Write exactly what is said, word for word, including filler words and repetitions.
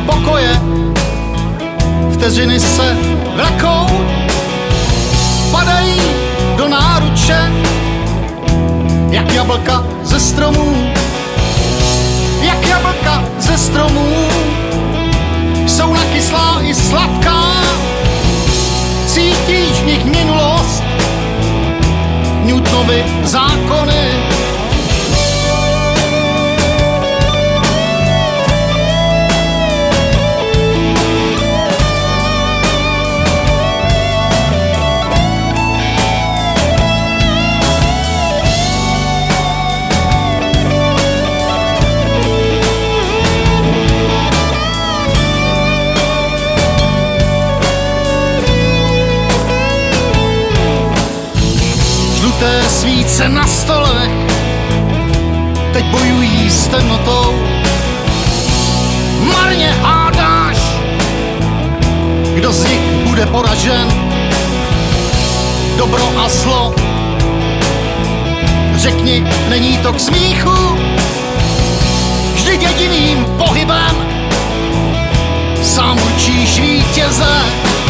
pokoje, vteřiny se vlekou, padají do náruče, jak jablka ze stromů, jak jablka ze stromů, jsou nakyslá i sladká, cítíš v nich minulost, Newtonovy zákony. Žluté svíce na stolech teď bojují s temnotou. Marně hádáš, kdo z nich bude poražen. Dobro a zlo, řekni, není to k smíchu. Vždyť jediným pohybem sám určíš vítěze.